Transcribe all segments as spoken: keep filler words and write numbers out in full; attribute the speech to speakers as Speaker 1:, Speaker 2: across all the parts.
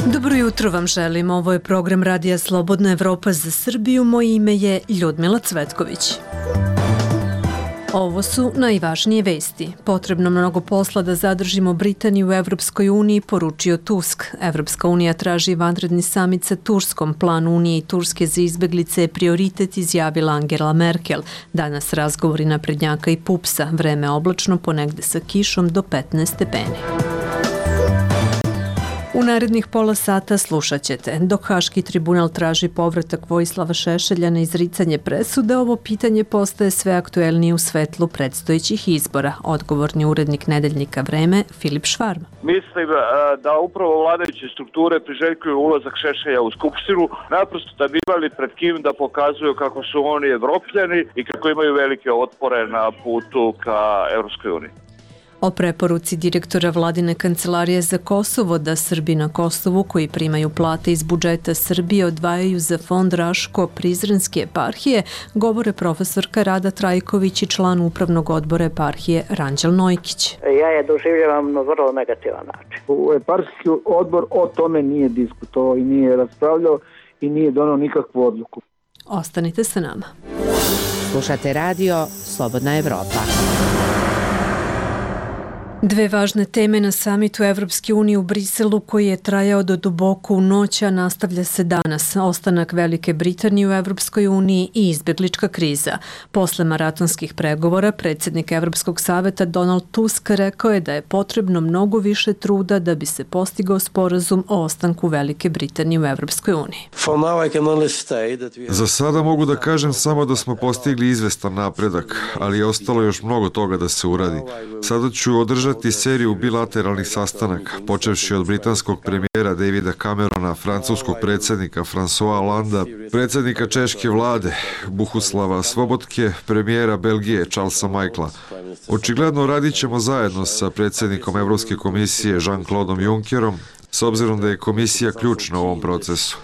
Speaker 1: Dobro jutro vam želim. Ovo je program Radija Slobodna Evropa za Srbiju. Moje ime je Ljudmila Cvetković. Ovo su najvažnije vesti. Potrebno mnogo posla da zadržimo Britaniju u Evropskoj uniji, poručio Tusk. Evropska unija traži vanredni samit sa Turskom. Plan Unije i Turske za izbeglice je prioritet, izjavila Angela Merkel. Danas razgovori naprednjaka i pupsa. Vreme oblačno, ponegde sa kišom do petnaest stepeni. U narednih pola sata slušat ćete. Dok Haški tribunal traži povratak Vojislava Šešelja na izricanje presude, ovo pitanje postaje sve aktuelnije u svetlu predstojećih izbora. Odgovorni urednik nedeljnika Vreme, Filip Švarm.
Speaker 2: Mislim da upravo vladajuće strukture priželjkuju ulazak Šešelja u Skupštinu, naprosto da bi imali pred kim da pokazuju kako su oni Evropljani i kako imaju velike otpore na putu ka Evropskoj uniji.
Speaker 1: O preporuci direktora Vladine kancelarije za Kosovo da Srbi na Kosovu koji primaju plate iz budžeta Srbije odvajaju za fond Raško-Prizrenske eparhije govore profesorka Rada Trajković i član upravnog odbora eparhije Ranđel Nojkić.
Speaker 3: Ja je doživljavam na vrlo negativan način.
Speaker 4: U eparhijski odbor o tome nije diskutovao i nije raspravljao i nije donao nikakvu odluku.
Speaker 1: Ostanite sa nama.
Speaker 5: Slušate radio Slobodna Evropa.
Speaker 1: Dve važne teme na samitu Evropske unije u Briselu koji je trajao do duboko u noć, a nastavlja se danas. Ostanak Velike Britanije u Evropskoj uniji i izbeglička kriza. Posle maratonskih pregovora, predsjednik Evropskog saveta Donald Tusk rekao je da je potrebno mnogo više truda da bi se postigao sporazum o ostanku Velike Britanije u Evropskoj uniji.
Speaker 6: Za sada mogu da kažem samo da smo postigli izvestan napredak, ali je ostalo još mnogo toga da se uradi. Sada ću održati seriju bilateralnih sastanaka, počevši od britanskog premijera Davida Camerona, francuskog predsjednika François Hollanda, predsjednika češke vlade Bohuslava Svobodke, premijera Belgije Charlesa Michela. Očigledno radit ćemo zajedno sa predsjednikom Evropske komisije Jean-Claude Junckerom, s obzirom da je komisija ključna u ovom procesu.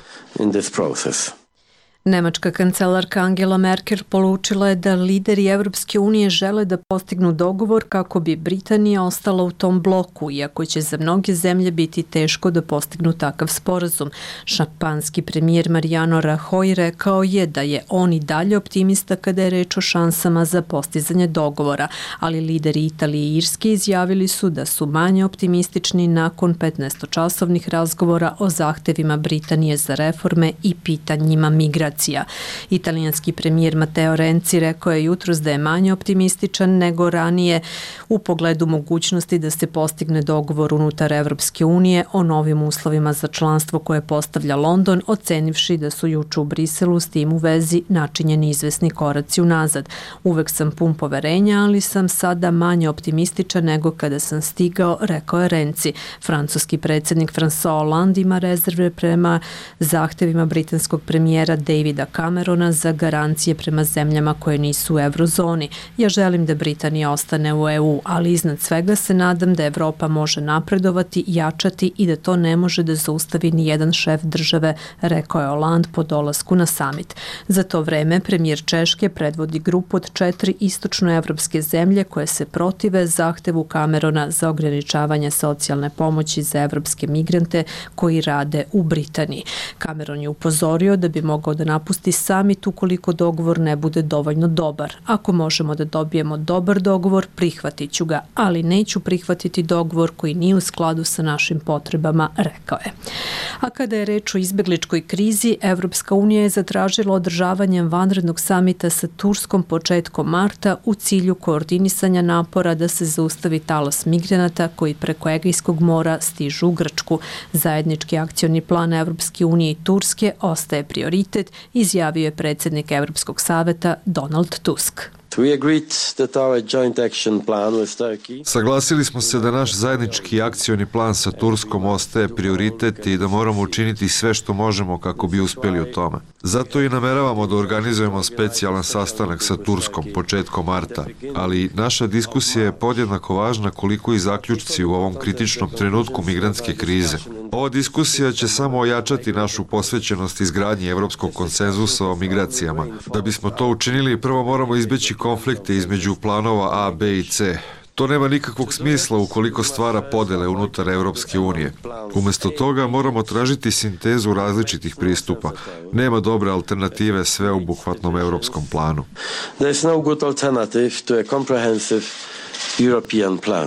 Speaker 1: Nemačka kancelarka Angela Merkel poručila je da lideri Evropske unije žele da postignu dogovor kako bi Britanija ostala u tom bloku, iako će za mnoge zemlje biti teško da postignu takav sporazum. Španski premijer Mariano Rajoy rekao je da je on i dalje optimista kada je reč o šansama za postizanje dogovora, ali lideri Italije i Irske izjavili su da su manje optimistični nakon petnaestočasovnih razgovora o zahtevima Britanije za reforme i pitanjima migracije. Italijanski premijer Matteo Renzi rekao je jutros da je manje optimističan nego ranije u pogledu mogućnosti da se postigne dogovor unutar Evropske unije o novim uslovima za članstvo koje postavlja London, ocenivši da su juče u Briselu s tim u vezi načinjeni izvesni koraci unazad. Uvek sam pun poverenja, ali sam sada manje optimističan nego kada sam stigao, rekao je Renzi. Francuski predsjednik François Hollande ima rezerve prema zahtevima britanskog premijera Davida Camerona za garancije prema zemljama koje nisu u eurozoni. Ja želim da Britanija ostane u E U, ali iznad svega se nadam da Evropa može napredovati, jačati i da to ne može da zaustavi ni jedan šef države, rekao je Hollande po dolasku na samit. Za to vreme premijer Češke predvodi grupu od četiri istočnoevropske zemlje koje se protive zahtevu Camerona za ograničavanje socijalne pomoći za evropske migrante koji rade u Britaniji. Cameron je upozorio da bi mogao da napusti samit ukoliko dogovor ne bude dovoljno dobar. Ako možemo da dobijemo dobar dogovor, prihvatit ću ga, ali neću prihvatiti dogovor koji nije u skladu sa našim potrebama, rekao je. A kada je reč o izbegličkoj krizi, Evropska unija je zatražila održavanje vanrednog samita sa Turskom početkom marta u cilju koordinisanja napora da se zaustavi talas migranata koji preko Egejskog mora stižu u Grčku. Zajednički akcioni plan Evropske unije i Turske ostaje prioritet, izjavio je predsjednik Evropskog saveta Donald Tusk.
Speaker 6: Saglasili smo se da naš zajednički akcioni plan sa Turskom ostaje prioritet i da moramo učiniti sve što možemo kako bi uspjeli u tome. Zato i nameravamo da organizujemo specijalan sastanak sa Turskom početkom marta, ali naša diskusija je podjednako važna koliko i zaključci u ovom kritičnom trenutku migrantske krize. Ova diskusija će samo ojačati našu posvećenost izgradnji evropskog konsenzusa o migracijama. Da bismo to učinili, prvo moramo izbeći konflikte između planova A, B i C. To nema nikakvog smisla ukoliko stvara podele unutar Europske unije. Umjesto toga moramo tražiti sintezu različitih pristupa. Nema dobre alternative sveobuhvatnom europskom planu.
Speaker 7: There is no good alternative to a comprehensive European plan.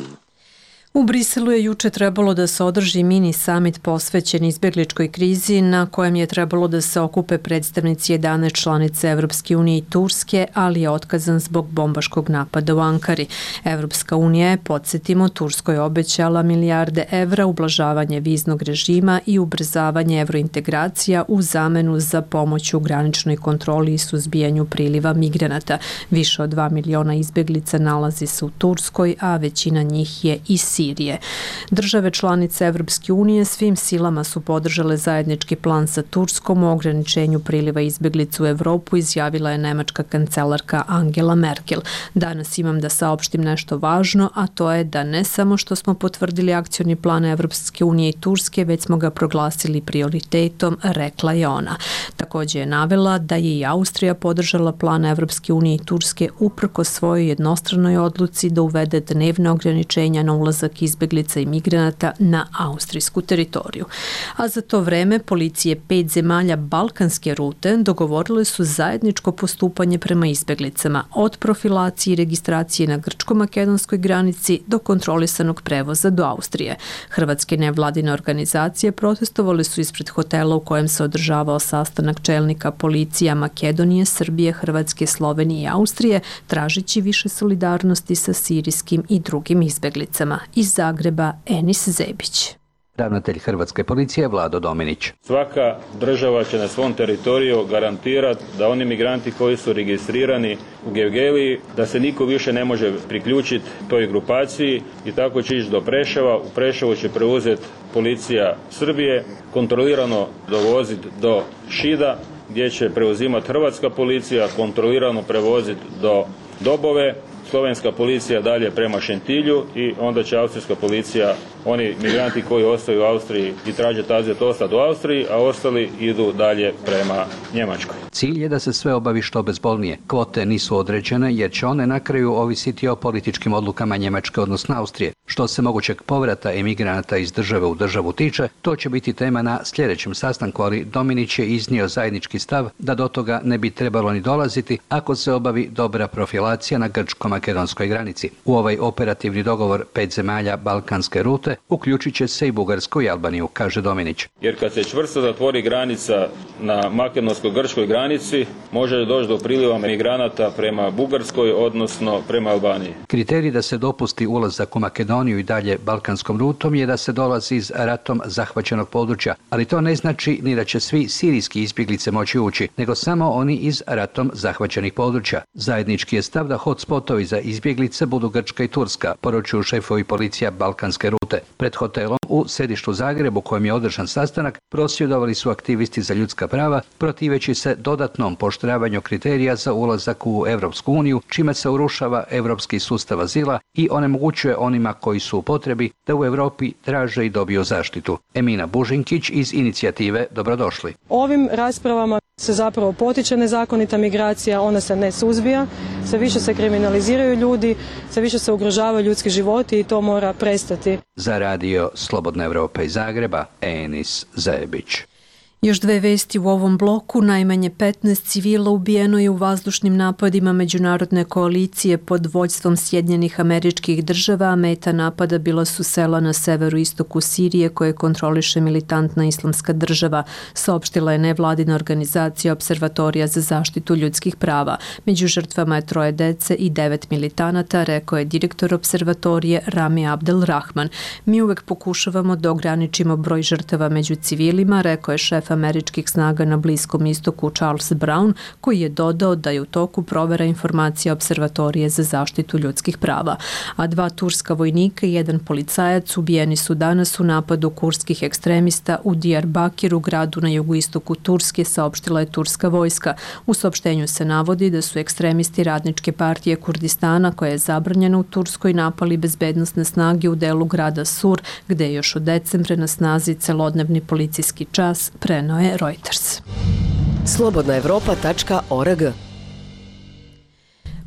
Speaker 1: U Briselu je juče trebalo da se održi mini summit posvećen izbjegličkoj krizi na kojem je trebalo da se okupe predstavnici jedanaest članice Evropske unije i Turske, ali je otkazan zbog bombaškog napada u Ankari. Evropska unija je, podsjetimo, Turskoj obećala milijarde evra, ublažavanje viznog režima i ubrzavanje evrointegracija u zamenu za pomoć u graničnoj kontroli i suzbijanju priliva migranata. Više od dva miliona izbjeglica nalazi se u Turskoj, a većina njih je iz Sirije. Države članice Evropske unije svim silama su podržale zajednički plan sa Turskom o ograničenju priliva izbjeglica u Evropu, izjavila je nemačka kancelarka Angela Merkel. Danas imam da saopštim nešto važno, a to je da ne samo što smo potvrdili akcioni plan Evropske unije i Turske, već smo ga proglasili prioritetom, rekla je ona. Također je navela da je i Austrija podržala plan Evropske unije i Turske uprkos svojoj jednostranoj odluci da uvede dnevne ograničenja na ulazak izbjeglica i migranata na austrijsku teritoriju. A za to vreme policije pet zemalja balkanske rute dogovorile su zajedničko postupanje prema izbjeglicama, od profilacije i registracije na grčko-makedonskoj granici do kontrolisanog prevoza do Austrije. Hrvatske nevladine organizacije protestovali su ispred hotela u kojem se održavao sastanak čelnika policija Makedonije, Srbije, Hrvatske, Slovenije i Austrije, tražići više solidarnosti sa sirijskim i drugim izbjeglicama. Iz Zagreba Enis Zebić.
Speaker 8: Ravnatelj Hrvatske policije Vlado Dominić.
Speaker 9: Svaka država će na svom teritoriju garantirati da oni migranti koji su registrirani u Gevgeliji, da se niko više ne može priključiti toj grupaciji i tako će ići do Preševa. U Preševu će preuzeti policija Srbije, kontrolirano dovoziti do Šida, gdje će preuzimati hrvatska policija, kontrolirano prevoziti do Dobove, slovenska policija dalje prema Šentilju i onda će austrijska policija, oni migranti koji ostaju u Austriji i traže azil, ostati u Austriji, a ostali idu dalje prema Njemačkoj.
Speaker 8: Cilj je da se sve obavi što bezbolnije. Kvote nisu određene jer će one na kraju ovisiti o političkim odlukama Njemačke, odnosno Austrije. Što se mogućeg povrata emigranata iz države u državu tiče, to će biti tema na sljedećem sastanku, ali Dominić je iznio zajednički stav da do toga ne bi trebalo ni dolaziti ako se obavi dobra profilacija na grčko-makedonskoj granici. U ovaj operativni dogovor pet zemalja balkanske rute uključit će se i Bugarsku i Albaniju, kaže Dominić.
Speaker 9: Jer kad se čvrsto zatvori granica na makedonsko-grčkoj granici, može doći do priliva migranata prema Bugarskoj, odnosno prema Albaniji.
Speaker 8: Kriterij da se dopusti ulazak u Makedoniju i dalje balkanskom rutom je da se dolazi iz ratom zahvaćenog područja, ali to ne znači ni da će svi sirijski izbjeglice moći ući, nego samo oni iz ratom zahvaćenih područja. Zajednički je stav da hotspotovi za izbjeglice budu Grčka i Turska, poručuju šefovi policija balkanske rute. Pred hotelom u središtu Zagrebu, kojem je održan sastanak, prosvjedovali su aktivisti za ljudska prava, protiveći se dodatnom poštravanju kriterija za ulazak u Europsku uniju, čime se urušava europski sustav azila i onemogućuje onima koji su u potrebi da u Europi traže i dobiju zaštitu. Emina Bužinkić iz inicijative Dobrodošli.
Speaker 10: Ovim raspravama se zapravo potiče nezakonita migracija, ona se ne suzbija, sve više se kriminaliziraju ljudi, sve više se ugrožavaju ljudski životi i to mora prestati.
Speaker 8: Za radio Slobodna Evropa iz Zagreba, Enis Zebić.
Speaker 1: Još dve vesti u ovom bloku. Najmanje petnaest civila ubijeno je u vazdušnim napadima međunarodne koalicije pod vođstvom Sjedinjenih Američkih Država, a meta napada bila su sela na severu istoku Sirije koje kontroliše militantna Islamska država, saopštila je nevladina organizacija Observatorija za zaštitu ljudskih prava. Među žrtvama je troje dece i devet militanata, rekao je direktor observatorije Rami Abdel Rahman. Mi uvek pokušavamo da ograničimo broj žrtava među civilima, rekao je šef američkih snaga na Bliskom istoku Charles Brown, koji je dodao da je u toku provera informacija Observatorije za zaštitu ljudskih prava. A dva turska vojnika i jedan policajac ubijeni su danas u napadu kurskih ekstremista u Diyarbakiru, gradu na jugoistoku Turske, saopštila je turska vojska. U saopštenju se navodi da su ekstremisti Radničke partije Kurdistana, koja je zabranjena u Turskoj, napali bezbednosne snage u delu grada Sur, gde je još od decembra na snazi celodnevni policijski čas, preneo je Reuters.
Speaker 5: slobodna evropa tačka org.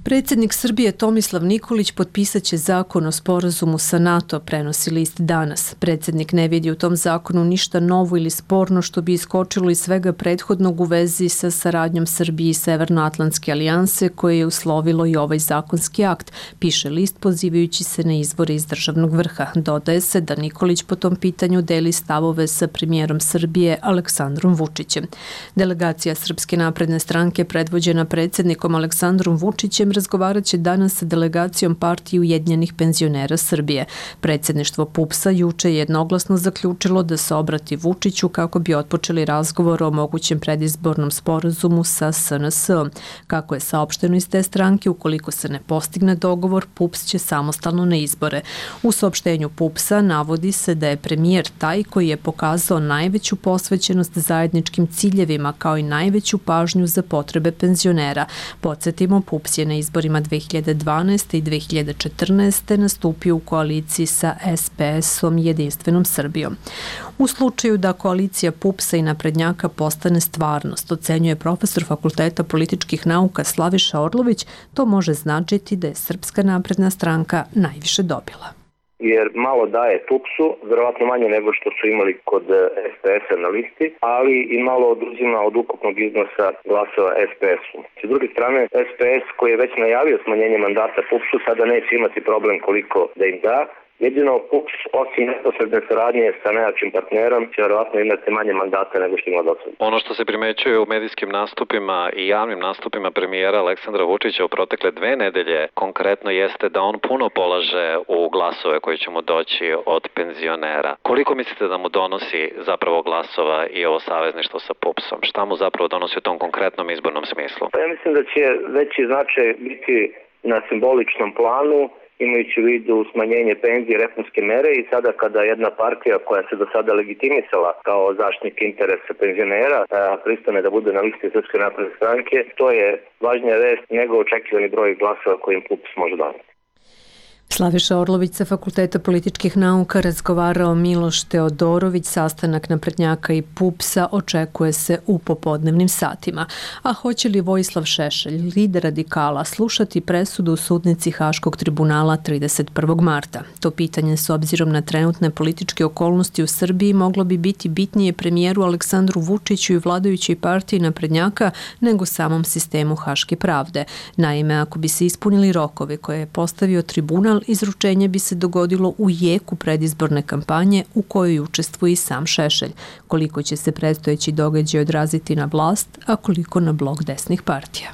Speaker 1: Predsjednik Srbije Tomislav Nikolić potpisat će zakon o sporazumu sa NATO, prenosi list Danas. Predsjednik ne vidi u tom zakonu ništa novo ili sporno što bi iskočilo iz svega prethodnog u vezi sa saradnjom Srbije i Severnoatlantske alijanse koje je uslovilo i ovaj zakonski akt, piše list pozivajući se na izvore iz državnog vrha. Dodaje se da Nikolić po tom pitanju deli stavove sa premijerom Srbije Aleksandrom Vučićem. Delegacija Srpske napredne stranke predvođena predsjednikom Aleksandrom Vučićem razgovarat će danas sa delegacijom partije Ujedinjenih penzionera Srbije. Predsjedništvo PUPS-a juče je jednoglasno zaključilo da se obrati Vučiću kako bi otpočeli razgovor o mogućem predizbornom sporazumu sa S N S-om. Kako je saopšteno iz te stranke, ukoliko se ne postigne dogovor, PUPS će samostalno na izbore. U saopštenju PUPS-a navodi se da je premijer taj koji je pokazao najveću posvećenost zajedničkim ciljevima kao i najveću pažnju za potrebe penzionera. Podsjetimo, PUPS je na izborima dve hiljade dvanaeste. i dve hiljade četrnaeste. nastupio u koaliciji sa S P S-om i Jedinstvenom Srbijom. U slučaju da koalicija PUPS-a i naprednjaka postane stvarnost, ocenjuje profesor Fakulteta političkih nauka Slaviša Orlović, to može značiti da je Srpska napredna stranka najviše dobila.
Speaker 11: Jer malo daje PUPS-u, verovatno manje nego što su imali kod S P S-a na listi, ali i malo oduzima od ukupnog iznosa glasova S P S-u. S druge strane, S P S koji je već najavio smanjenje mandata PUPS-u, sada neće imati problem koliko da im da. Jedino PUPS, osim neposredne saradnje sa najjačim partnerom, će verovatno imati manje mandata nego što ima do sada.
Speaker 12: Ono što se primećuje u medijskim nastupima i javnim nastupima premijera Aleksandra Vučića u protekle dve nedelje konkretno jeste da on puno polaže u glasove koji će mu doći od penzionera. Koliko mislite da mu donosi zapravo glasova i ovo savezništvo sa PUPS-om? Šta mu zapravo donosi u tom konkretnom izbornom smislu?
Speaker 11: Pa ja mislim da će veći značaj biti na simboličnom planu, imajući u vidu smanjenje penzije i reformske mere i sada kada jedna partija koja se do sada legitimisala kao zaštitnik interesa penzionera pristane da bude na listi Srpske napredne stranke, to je važnija vest nego očekivani broj glasova kojim PUPS može doneti.
Speaker 1: Slaviša Orlović sa Fakulteta političkih nauka razgovarao Miloš Teodorović, sastanak naprednjaka i PUPS-a očekuje se u popodnevnim satima. A hoće li Vojislav Šešelj, lider radikala, slušati presudu u sudnici Haškog tribunala trideset prvog marta? To pitanje s obzirom na trenutne političke okolnosti u Srbiji moglo bi biti bitnije premijeru Aleksandru Vučiću i vladajućoj partiji naprednjaka nego samom sistemu Haške pravde. Naime, ako bi se ispunili rokovi koje je postavio tribunal, izručenje bi se dogodilo u jeku predizborne kampanje u kojoj učestvuje i sam Šešelj. Koliko će se predstojeći događaj odraziti na vlast, a koliko na blok desnih partija.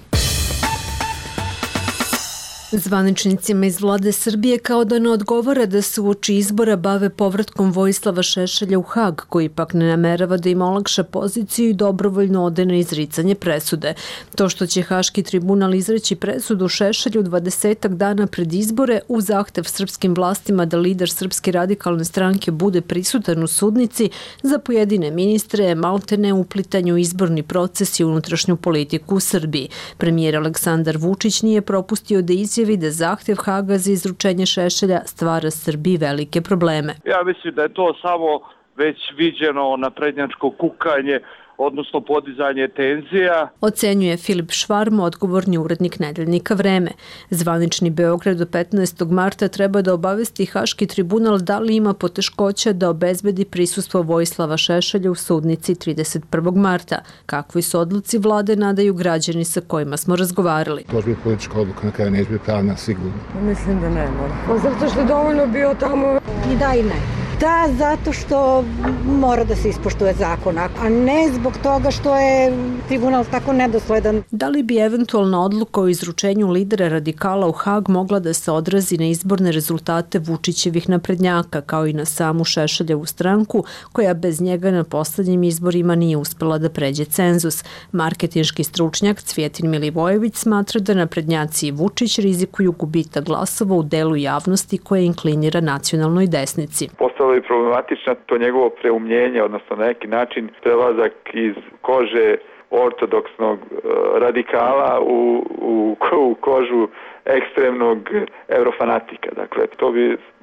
Speaker 1: Zvaničnicima iz vlade Srbije kao da ne odgovara da se uoči izbora bave povratkom Vojislava Šešelja u Hag, koji pak ne namerava da im olakša poziciju i dobrovoljno ode na izricanje presude. To što će Haški tribunal izreći presudu Šešelju dvadesetak dana pred izbore u zahtev srpskim vlastima da lider Srpske radikalne stranke bude prisutan u sudnici, za pojedine ministre je maltene uplitanju u izborni proces i unutrašnju politiku u Srbiji. Premijer Aleksandar Vučić nije propustio da izjavi da zahtjev Haga za izručenje Šešelja stvara Srbiji velike probleme.
Speaker 2: Ja mislim da je to samo već viđeno naprednjačko kukanje, odnosno podizanje tenzija.
Speaker 1: Ocenjuje Filip Švarmo, odgovorni urednik nedeljnika Vreme. Zvanični Beograd do petnaestog marta treba da obavesti Haški tribunal da li ima poteškoća da obezbedi prisustvo Vojislava Šešelja u sudnici trideset prvog marta. Kakvi su odluci vlade nadaju građani sa kojima smo razgovarali.
Speaker 13: To je bila politička odluka, na kraju neće biti pravna, sigurno.
Speaker 14: Mislim da ne mora. Pa zato što je dovoljno bio tamo.
Speaker 15: I da i ne. Da, zato što mora da se ispoštuje zakon, a ne zbog toga što je tribunal tako nedosledan.
Speaker 1: Da li bi eventualna odluka o izručenju lidera radikala u Hag mogla da se odrazi na izborne rezultate Vučićevih naprednjaka, kao i na samu Šešeljevu stranku, koja bez njega na poslednjim izborima nije uspela da pređe cenzus? Marketinški stručnjak Cvjetin Milivojević smatra da naprednjaci i Vučić rizikuju gubitak glasova u delu javnosti koja inklinira nacionalnoj desnici.
Speaker 16: Postalo je problematično to njegovo preumljenje, odnosno na neki način prelazak iz kože ortodoksnog radikala u, u, u kožu ekstremnog eurofanatika. Dakle, to bi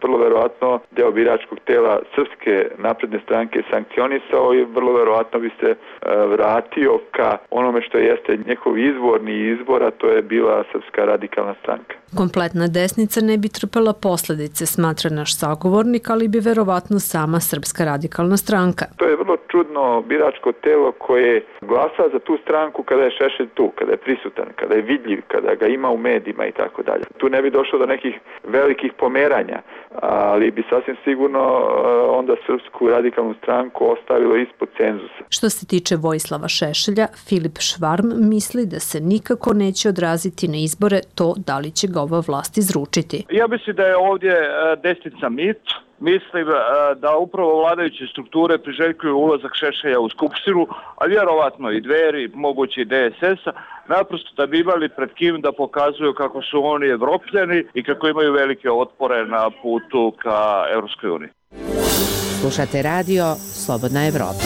Speaker 16: vrlo verovatno deo biračkog tela Srpske napredne stranke sankcionisao i vrlo verovatno bi se vratio ka onome što jeste njihov izvorni izbor, a to je bila Srpska radikalna stranka.
Speaker 1: Kompletna desnica ne bi trpela posledice, smatra naš sagovornik, ali bi verovatno sama Srpska radikalna stranka.
Speaker 16: To je vrlo čudno biračko telo koje glasa za tu stranku kada je Šešelj tu, kada je prisutan, kada je vidljiv, kada ga ima u medijima i tako dalje. Tu ne bi došlo do nekih velikih pomeranja, ali bi sasvim sigurno onda Srpsku radikalnu stranku ostavilo ispod cenzusa.
Speaker 1: Što se tiče Vojislava Šešelja, Filip Švarm misli da se nikako neće odraziti na izbore to da li će ga ova vlast izručiti.
Speaker 2: Ja mislim da je ovdje desnica mit. Mislim da upravo vladajuće strukture priželjkuju ulazak Šešelja u Skupštinu, a vjerovatno i Dveri, moguće i D S S-a, naprosto da bi imali pred kim da pokazuju kako su oni Evropljani i kako imaju velike otpore na putu ka Evropskoj uniji.
Speaker 5: Slušate radio Slobodna Evropa.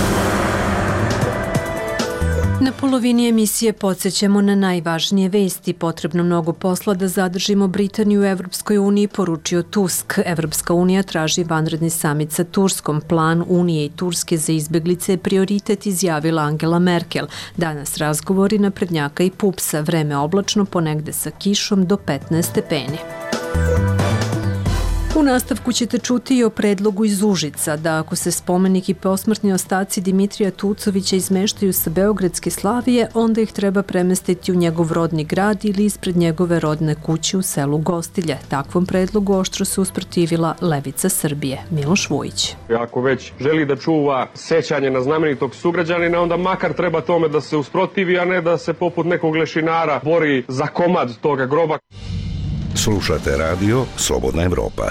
Speaker 1: Na polovini emisije podsjećamo na najvažnije vesti. Potrebno mnogo posla da zadržimo Britaniju u Evropskoj uniji, poručio Tusk. Evropska unija traži vanredni samit sa Turskom. Plan Unije i Turske za izbeglice je prioritet, izjavila Angela Merkel. Danas razgovori naprednjaka i Pupsa. Vreme oblačno, ponegde sa kišom do petnaest stepeni. U nastavku ćete čuti i o predlogu iz Užica da ako se spomenik i posmrtni ostaci Dimitrija Tucovića izmeštaju sa Beogradske Slavije, onda ih treba premestiti u njegov rodni grad ili ispred njegove rodne kuće u selu Gostilje. Takvom predlogu oštro se usprotivila Levica Srbije. Miloš Vujić.
Speaker 17: Ako već želi da čuva sećanje na znamenitog sugrađanina, onda makar treba tome da se usprotivi, a ne da se poput nekog lešinara bori za komad toga groba.
Speaker 18: Slušate radio Slobodna Evropa.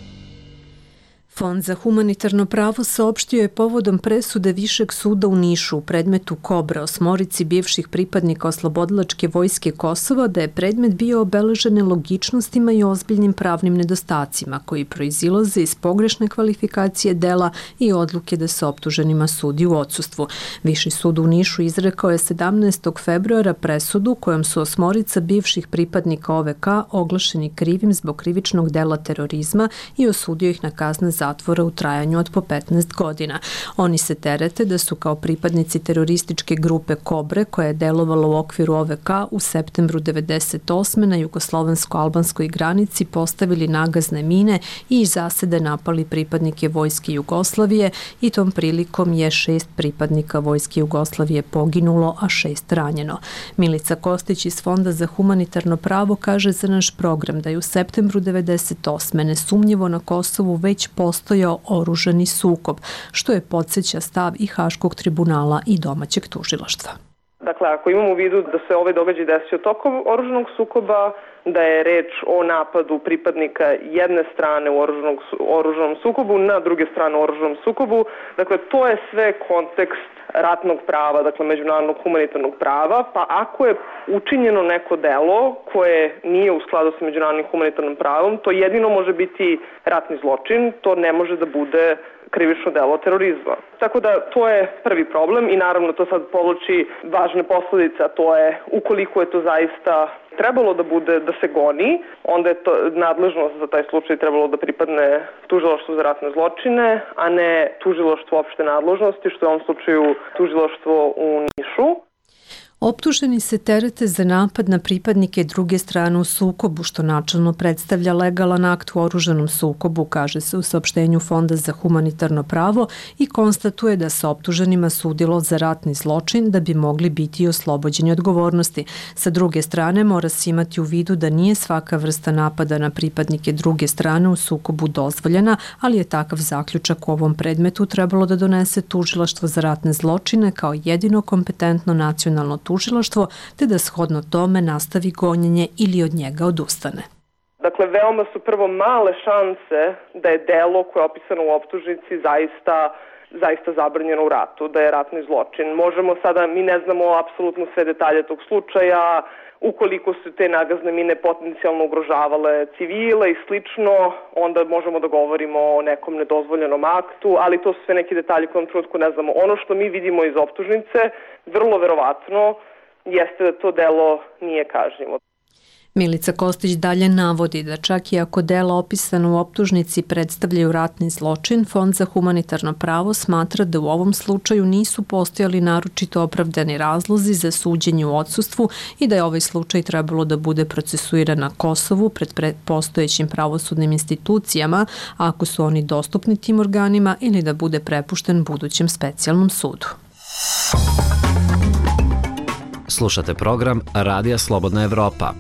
Speaker 1: Fond za humanitarno pravo saopštio je povodom presude Višeg suda u Nišu u predmetu Kobra osmorici bivših pripadnika oslobodilačke vojske Kosova da je predmet bio obeležen nelogičnostima i ozbiljnim pravnim nedostacima koji proizilaze iz pogrešne kvalifikacije dela i odluke da se optuženima sudi u odsustvu. Viši sud u Nišu izrekao je sedamnaestog februara presudu kojom su osmorica bivših pripadnika O V K oglašeni krivim zbog krivičnog dela terorizma i osudio ih na kazne za zatvora u trajanju od po petnaest godina. Oni se terete da su kao pripadnici terorističke grupe Kobre, koja je delovala u okviru O V K u septembru devedeset osme na jugoslovensko-albanskoj granici postavili nagazne mine i iz zasede napali pripadnike vojske Jugoslavije i tom prilikom je šest pripadnika vojske Jugoslavije poginulo, a šest ranjeno. Milica Kostić iz Fonda za humanitarno pravo kaže za naš program da je u septembru devedeset osme nesumnjivo na Kosovu već postojao oružani sukob, što je podsjeća stav i Haškog tribunala i domaćeg tužilaštva.
Speaker 19: Dakle, ako imamo u vidu da se ovaj događaj desio tokom oružanog sukoba, da je reč o napadu pripadnika jedne strane u oružanog, oružanom sukobu na druge strane u oružanom sukobu, dakle, to je sve kontekst ratnog prava, dakle, međunarodnog humanitarnog prava, pa ako je učinjeno neko delo koje nije u skladu sa međunarodnim humanitarnim pravom, to jedino može biti ratni zločin, to ne može da bude krivično delo terorizma. Tako da to je prvi problem i naravno to sad povlači važne posledice, a to je ukoliko je to zaista trebalo da bude, da se goni, onda je to nadležnost za taj slučaj trebalo da pripadne tužilaštvu za ratne zločine, a ne tužilaštvu opšte nadležnosti, što je u ovom slučaju tužilaštvo u Nišu.
Speaker 1: Optuženi se terete za napad na pripadnike druge strane u sukobu, što načelno predstavlja legalan akt u oružanom sukobu, kaže se u saopštenju Fonda za humanitarno pravo i konstatuje da se optuženima sudilo za ratni zločin da bi mogli biti oslobođeni odgovornosti. Sa druge strane, mora se imati u vidu da nije svaka vrsta napada na pripadnike druge strane u sukobu dozvoljena, ali je takav zaključak u ovom predmetu trebalo da donese tužilaštvo za ratne zločine kao jedino kompetentno nacionalno tužilaštvo, te da shodno tome nastavi gonjenje ili od njega odustane.
Speaker 19: Dakle, veoma su prvo male šanse da je delo koje je opisano u optužnici zaista zaista zabranjeno u ratu, da je ratni zločin. Možemo sada, mi ne znamo apsolutno sve detalje tog slučaja, ukoliko su te nagazne mine potencijalno ugrožavale civile i slično, onda možemo da govorimo o nekom nedozvoljenom aktu, ali to su sve neki detalji koje u trenutku ne znamo. Ono što mi vidimo iz optužnice, vrlo verovatno, jeste da to delo nije kažnjivo.
Speaker 1: Milica Kostić dalje navodi da čak i ako dela opisana u optužnici predstavljaju ratni zločin, Fond za humanitarno pravo smatra da u ovom slučaju nisu postojali naročito opravdani razlozi za suđenje u odsustvu i da je ovaj slučaj trebalo da bude procesuiran na Kosovu pred postojećim pravosudnim institucijama, ako su oni dostupni tim organima, ili da bude prepušten budućem specijalnom sudu.
Speaker 20: Slušate program Radija Slobodna Evropa.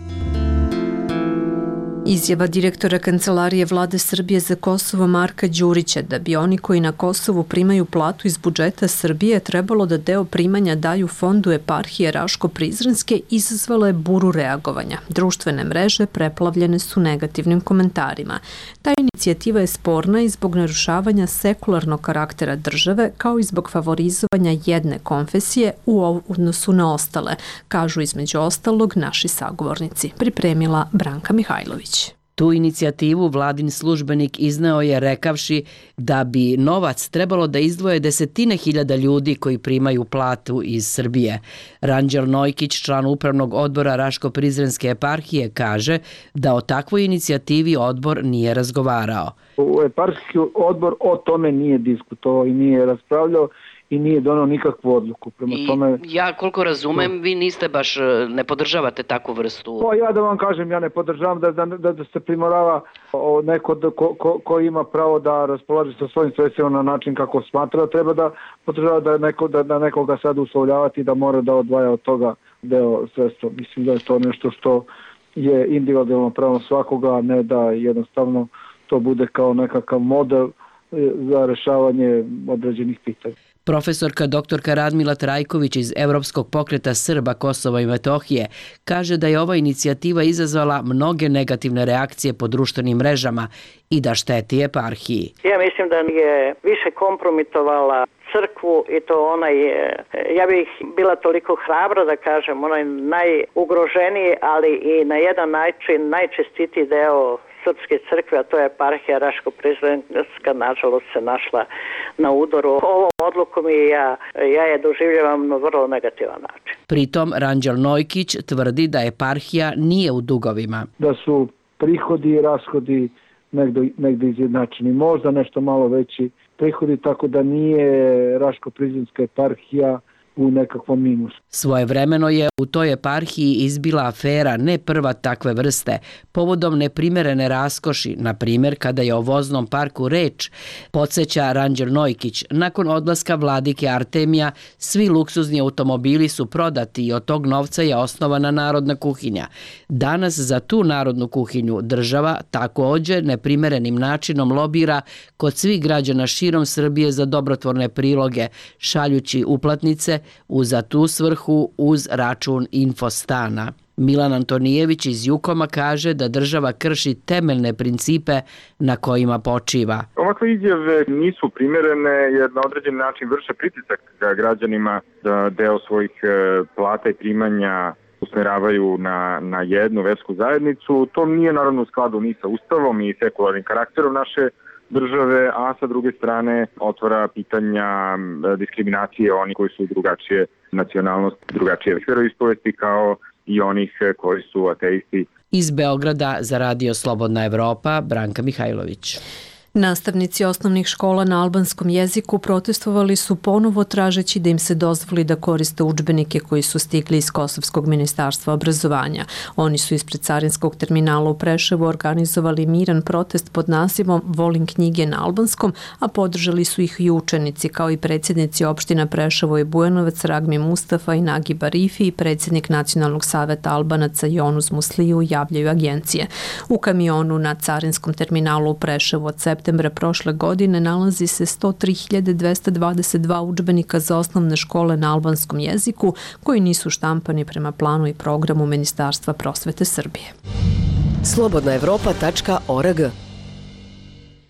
Speaker 1: Izjava direktora Kancelarije Vlade Srbije za Kosovo Marka Đurića da bi oni koji na Kosovu primaju platu iz budžeta Srbije trebalo da deo primanja daju fondu eparhije Raško-Prizrenske izazvala je buru reagovanja. Društvene mreže preplavljene su negativnim komentarima. Ta inicijativa je sporna i zbog narušavanja sekularnog karaktera države kao i zbog favorizovanja jedne konfesije u odnosu na ostale, kažu između ostalog naši sagovornici. Pripremila Branka Mihajlović.
Speaker 21: Tu inicijativu vladin službenik izneo je rekavši da bi novac trebalo da izdvoje desetine hiljada ljudi koji primaju platu iz Srbije. Ranđel Nojkić, član upravnog odbora Raško-Prizrenske eparhije, kaže da o takvoj inicijativi odbor nije razgovarao.
Speaker 4: U eparhijski odbor o tome nije diskutovao i nije raspravljao i nije donao nikakvu odluku. Prema
Speaker 21: I
Speaker 4: tome,
Speaker 21: ja koliko razumem, vi niste baš, ne podržavate takvu vrstu.
Speaker 4: Pa ja da vam kažem, ja ne podržavam da, da, da, da se primorava neko da, ko, ko, ko ima pravo da raspolaže sa svojim sredstvima na način kako smatra, treba da podržava da, neko, da, da nekoga sad uslovljavati da mora da odvaja od toga deo sredstva. Mislim da je to nešto što je individualno pravo svakoga, a ne da jednostavno to bude kao nekakav model za rešavanje određenih pitanja.
Speaker 21: Profesorka doktorka Radmila Trajković iz Evropskog pokreta Srba Kosova i Metohije kaže da je ova inicijativa izazvala mnoge negativne reakcije po društvenim mrežama i da šteti eparhiji.
Speaker 3: Ja mislim da je više kompromitovala crkvu i to onaj, ja bih bila toliko hrabra da kažem, onaj najugroženiji, ali i na jedan način najčestitiji deo srpske crkve, a to je eparhija Raško-Prizrenska, nažalost se našla na udaru. Ovom odlukom i ja, ja je doživljavam na vrlo negativan način.
Speaker 21: Pritom Ranđel Nojkić tvrdi da eparhija nije u dugovima.
Speaker 4: Da su prihodi i rashodi negde, negde izjednačeni, možda nešto malo veći prihodi, tako da nije Raško-Prizrenska eparhija u nekakvom minusu.
Speaker 21: Svojevremeno je u toj eparhiji izbila afera, ne prva takve vrste, povodom neprimerene raskoši, na primjer kada je o voznom parku reč, podsjeća Ranđel Nojkić. Nakon odlaska vladike Artemija, svi luksuzni automobili su prodati i od tog novca je osnovana narodna kuhinja. Danas za tu narodnu kuhinju država također neprimerenim načinom lobira kod svih građana širom Srbije za dobrotvorne priloge, šaljući uplatnice u za tu svrhu uz račun Infostana. Milan Antonijević iz Jukoma kaže da država krši temeljne principe na kojima počiva.
Speaker 22: Ovakve izjave nisu primjerene jer na određen način vrše pritisak građanima da deo svojih plata i primanja usmeravaju na, na jednu versku zajednicu. To nije naravno u skladu ni sa Ustavom i sekularnim karakterom naše države, a sa druge strane otvara pitanja diskriminacije onih koji su drugačije nacionalnosti, drugačije veroispovesti kao i onih koji su ateisti.
Speaker 21: Iz Beograda za Radio Slobodna Evropa, Branka Mihajlović.
Speaker 1: Nastavnici osnovnih škola na albanskom jeziku protestovali su ponovo tražeći da im se dozvoli da koriste udžbenike koji su stigli iz Kosovskog ministarstva obrazovanja. Oni su ispred carinskog terminala u Preševu organizovali miran protest pod nazivom Volim knjige na albanskom, a podržali su ih i učenici kao i predsjednici opština Preševo i Bujanovac Ragmi Mustafa i Nagi Barifi i predsjednik Nacionalnog saveta Albanaca Jonuz Musliju, javljaju agencije. U kamionu na carinskom terminalu u Preševu od septembra prošle godine nalazi se sto tri hiljade dvesta dvadeset dva udžbenika za osnovne škole na albanskom jeziku koji nisu štampani prema planu i programu Ministarstva prosvete Srbije.
Speaker 5: slobodna evropa tačka org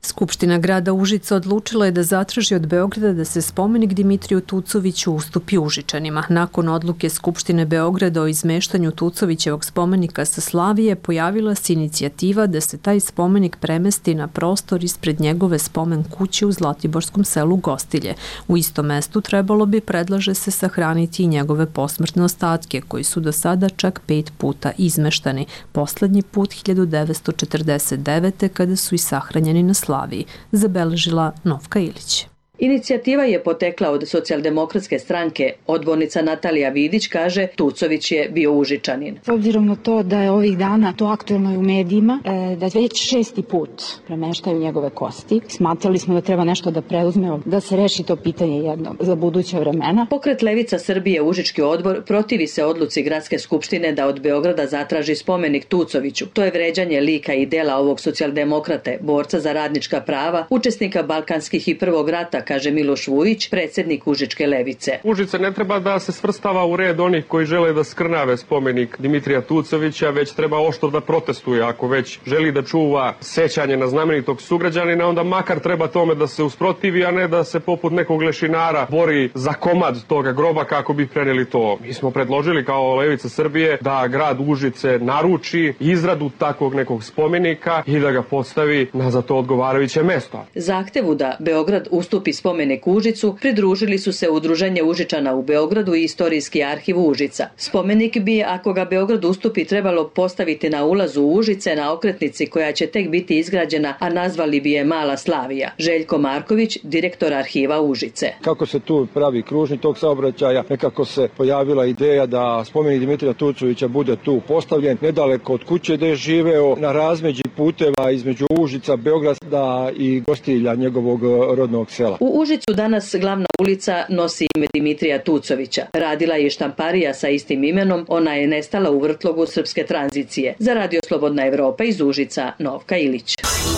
Speaker 1: Skupština grada Užica odlučila je da zatraži od Beograda da se spomenik Dimitriju Tucoviću ustupi Užičanima. Nakon odluke Skupštine Beograda o izmeštanju Tucovićevog spomenika sa Slavije, pojavila se inicijativa da se taj spomenik premesti na prostor ispred njegove spomen kuće u Zlatiborskom selu Gostilje. U istom mestu trebalo bi, predlaže se, sahraniti i njegove posmrtne ostatke, koji su do sada čak pet puta izmeštani. Poslednji put hiljadu devetsto četrdeset devete kada su i sahranjeni na Slaviji, zabeležila Novka Ilić.
Speaker 6: Inicijativa je potekla od socijaldemokratske stranke. Odbornica Natalija Vidić kaže Tucović je bio Užičanin.
Speaker 7: S obzirom na to da je ovih dana to aktuelno i u medijima, da već šesti put premeštaju njegove kosti, smatrali smo da treba nešto da preuzmemo, da se reši to pitanje jedno za buduća vremena.
Speaker 6: Pokret Levica Srbije Užički odbor protivi se odluci Gradske skupštine da od Beograda zatraži spomenik Tucoviću. To je vređanje lika i dela ovog socijaldemokrate, borca za radnička prava, učesnika balkanskih i prvog rata, kaže Miloš Vujić, predsjednik Užičke levice.
Speaker 17: Užice ne treba da se svrstava u red onih koji žele da skrnave spomenik Dimitrija Tucovića, već treba oštro da protestuje. Ako već želi da čuva sećanje na znamenitog sugrađanina, onda makar treba tome da se usprotivi, a ne da se poput nekog lešinara bori za komad toga groba kako bi preneli to. Mi smo predložili kao Levica Srbije da grad Užice naruči izradu takvog nekog spomenika i da ga postavi na za to odgovarajuće mesto.
Speaker 6: Zahtevu da Beograd ustupi spomenik Užicu pridružili su se Udruženje Užičana u Beogradu i Istorijski arhiv Užica. Spomenik bi, ako ga Beograd ustupi, trebalo postaviti na ulazu Užice na okretnici koja će tek biti izgrađena, a nazvali bi je Mala Slavija. Željko Marković, direktor arhiva Užice.
Speaker 23: Kako se tu pravi kružni tok saobraćaja, nekako se pojavila ideja da spomenik Dimitrija Tucovića bude tu postavljen nedaleko od kuće gde je živeo, na razmeđi puteva između Užica, Beograda i Gostilja, njegovog rodnog sela.
Speaker 6: U Užicu danas glavna ulica nosi ime Dimitrija Tucovića. Radila je štamparija sa istim imenom, ona je nestala u vrtlogu srpske tranzicije. Za Radio Slobodna Evropa iz Užica, Novka Ilić.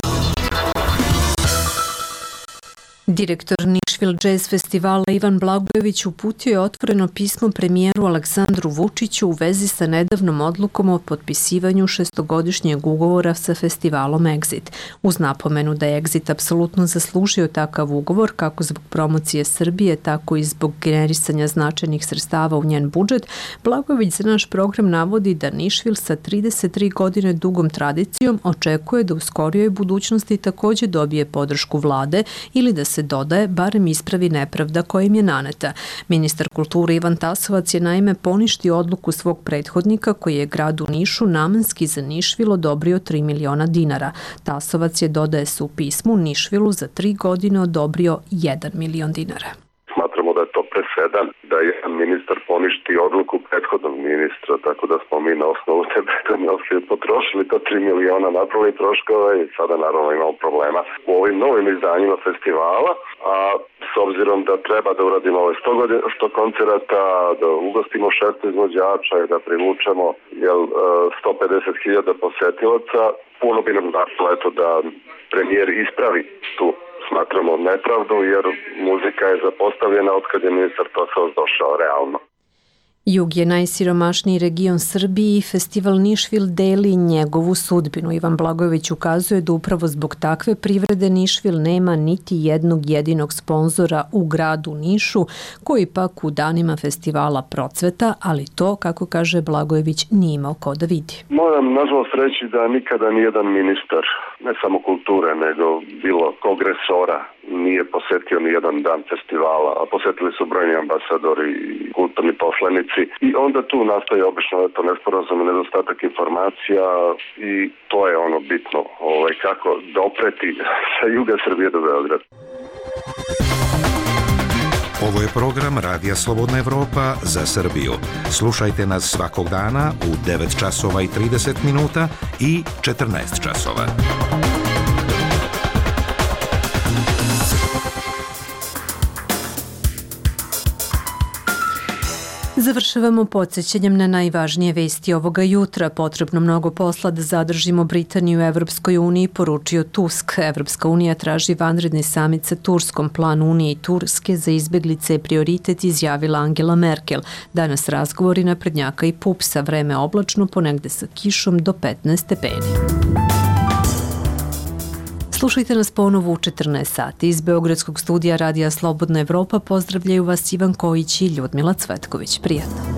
Speaker 1: Direktor Nišvil Jazz festivala Ivan Blagojević uputio je otvoreno pismo premijeru Aleksandru Vučiću u vezi sa nedavnom odlukom o potpisivanju šestogodišnjeg ugovora sa festivalom Exit. Uz napomenu da je Exit apsolutno zaslužio takav ugovor kako zbog promocije Srbije, tako i zbog generisanja značajnih sredstava u njen budžet, Blagojević za naš program navodi da Nišvil sa trideset tri godine dugom tradicijom očekuje da u skorijoj budućnosti takođe dobije podršku vlade ili da se dodaje, barem ispravi nepravda koja im je naneta. Ministar kulture Ivan Tasovac je naime poništio odluku svog prethodnika koji je gradu Nišu namenski za Nišvil odobrio tri miliona dinara. Tasovac je, dodaje se u pismu, Nišvilu za tri godine odobrio jedan milion dinara.
Speaker 24: Smatramo da je to presedan, da je jedan ministar poništi odluku prethodnog ministra, tako da smo mi na osnovu te prethodnosti potrošili to tri miliona, napravili troškove i sada naravno imamo problema u ovim novim izdanjima festivala, a s obzirom da treba da uradimo ove sto, godina, sto koncerata, da ugostimo šest izvođača i da privučemo jel, sto pedeset hiljada posetilaca, puno bi nam značilo eto da premijer ispravi tu smatramo nepravdu, jer muzika je zapostavljena od kad je ministar Tasovac došao realno.
Speaker 1: Jug je najsiromašniji region Srbije i festival Nišvil deli njegovu sudbinu. Ivan Blagojević ukazuje da upravo zbog takve privrede Nišvil nema niti jednog jedinog sponzora u gradu Nišu, koji pak u danima festivala procveta, ali to, kako kaže Blagojević, nije imao ko da vidi.
Speaker 24: Moram nažalost reći da nikada nijedan ministar, ne samo kulture, nego bilo kog resora, nije posetio ni jedan dan festivala, a posetili su brojni ambasadori i kulturni poslanici i onda tu nastaje obično to nesporazum i nedostatak informacija i to je ono bitno, ovaj, kako dopreti sa juga Srbije do Beograda.
Speaker 18: Ovo je program Radija Slobodna Evropa za Srbiju. Slušajte nas svakog dana u devet časova i trideset minuta i četrnaest časova.
Speaker 1: Završavamo podsjećanjem na najvažnije vesti ovoga jutra. Potrebno mnogo posla da zadržimo Britaniju u Evropskoj uniji, poručio Tusk. Evropska unija traži vanredni samit sa Turskom. Plan Unije i Turske za izbeglice je prioritet, izjavila Angela Merkel. Danas razgovori naprednjaka i pupsa. Vreme oblačno, ponegde sa kišom do petnaest stepeni. Slušajte nas ponovo u četrnaest sati. Iz Beogradskog studija Radija Slobodna Evropa pozdravljaju vas Ivan Kojić i Ljudmila Cvetković. Prijatno.